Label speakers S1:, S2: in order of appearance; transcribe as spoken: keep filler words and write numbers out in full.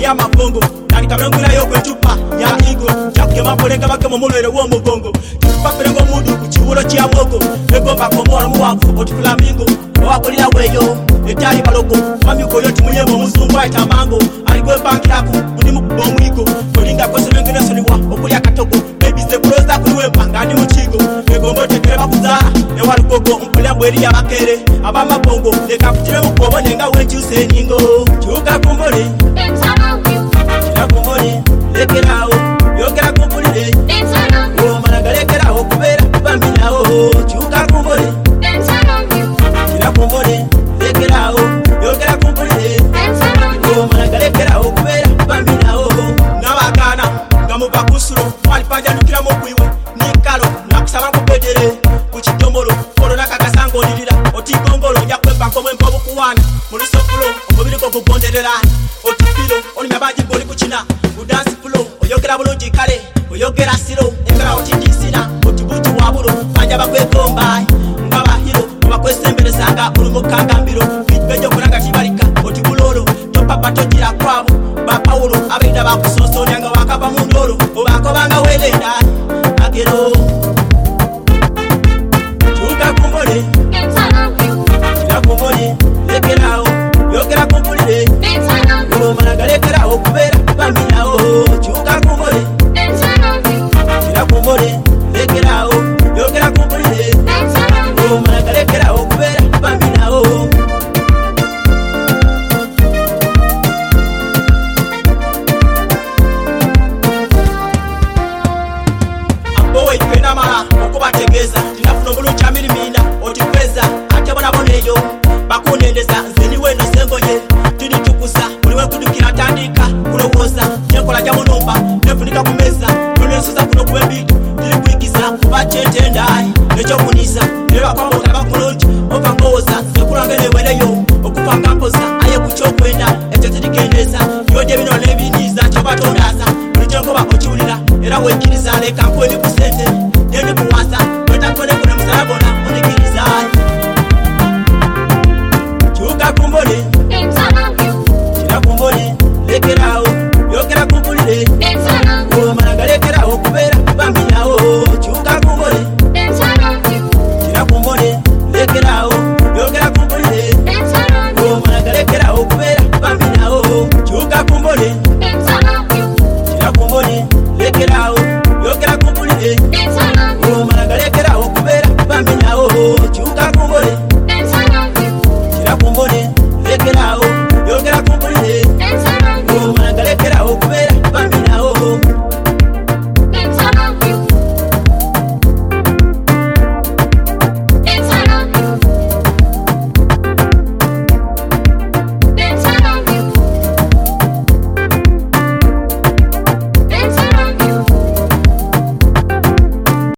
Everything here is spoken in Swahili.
S1: amapongo kandi kabrangura yo kwechupa ya igo chakke mapolenga bake mu mulwere wo mugongo tupapere ngo mundu ku kibulo kya mwogo ego bakomora mu wafu oti flamingo wakolira weyo etali balogo mami ko yoti muyemo muzungu ayita mango aligwe banki yako ndi mu bomwigo kolinga kose bengene soliwa okulya katogo baby ze broza kuwe panga ndi mu kigo ego mbote kereba kuza e walugogo mpulya bweri ya bakere abama bongo leka kutire mu kobone nga wenju seningo chuka kumbole chuka kumbole lekerao yokera kumbulire o managa lekerao kubera bambinawo chuka kumbole chuka kumbole lekerao yokera kumbulire o managa lekerao kubera bambinawo nabakana ngamuva kusuro walipanja nukira mu kwiwe nikalo nakusaba kupedere kuchitomolo korona kakasango lilira otigongolo yakwepa komwe mpobo kuwana muliso fulo omubiri ko kubonderera otipilo oni mabaji goli kuchina udansi fulo oyogera bulungi kale oyogera siro engara otindisina otibutu wabulo banja bakwekomba ngaba hiro bakwesemberezanga ulumukanga